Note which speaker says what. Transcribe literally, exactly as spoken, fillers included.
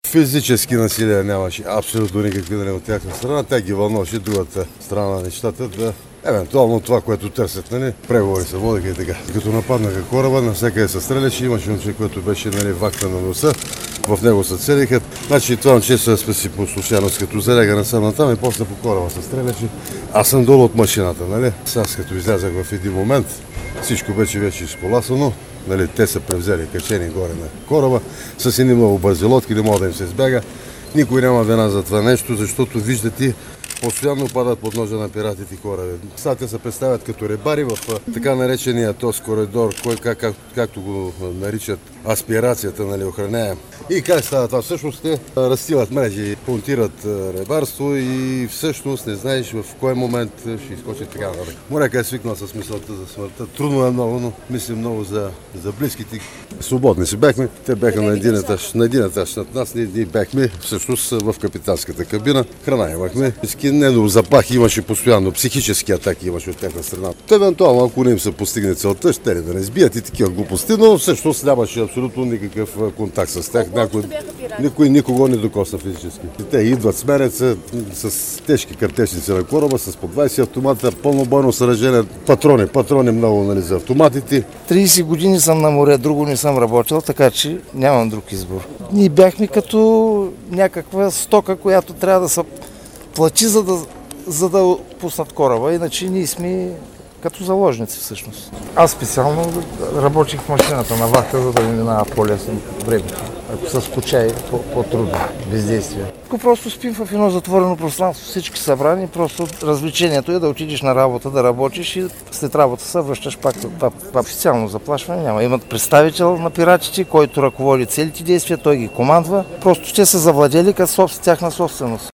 Speaker 1: Физически насилие нямаше абсолютно никакви нали, от тяхна страна. Тя ги вълнуваше другата страна на нещата да евентуално това, което търсят, нали, преговори се водиха и така. Като нападнаха кораба, навсякъде се стреляше, имаше момче, което беше нали, вакта на носа, в него се целиха. Значи това момче се спаси по случайност, като заляга насам натам и после по кораба се стреляше. Аз съм долу от машината, нали. Аз като излязах в един момент, всичко беше вече изколасано. Нали, те са превзели качени горе на кораба, с едни много бързи лодки, не може да им се избяга. Никой няма вина за това нещо, защото виждате, постоянно падат под ножа на пиратите кораби. Сега те се представят като рибари в така наречения този коридор, кой, как, как, както го наричат аспирацията, нали, охраняем. И как става това? Всъщност те разстилат мрежи, понтират рибарство и всъщност не знаеш в кой момент ще изкочи така нататък. Моряка е свикнал с мисълта за смъртта. Трудно е много, но мислим много за, за близките. Свободни си бяхме. Те бяха на един етаж, на един етаж над нас. Ние, ние бяхме всъщност в капитанската кабина. Храна имахме. Не до заплахи имаше постоянно, психически атаки имаше от тяхна страна. Те, евентуално, ако не им се постигне целта, ще ли да не сбият и такива глупости, но всъщност нямаше абсолютно никакъв контакт с тях. Някой, никой никого не докосна физически. Те идват, сменят се с тежки картечници на кораба, с по двайсет автомата, пълно бойно съоръжение, патрони, патрони много нали, за автоматите.
Speaker 2: трийсет години съм на море, друго не съм работил, така че нямам друг избор. Ние бяхме като някаква стока, която трябва да се плачи, за да, за да пуснат кораба, иначе ние сме като заложници всъщност. Аз специално работих в машината на вахта, за да ми минава по-лесно времето. Ако се скуча и по-трудно, бездействие. Ако просто спим в едно затворено пространство, всички събрани, просто развлечението е да отидеш на работа, да работиш и след работа се връщаш пак. Това официално заплашване няма. Имат представител на пиратите, който ръководи целите действия, той ги командва. Просто те са завладели като тяхна собственост.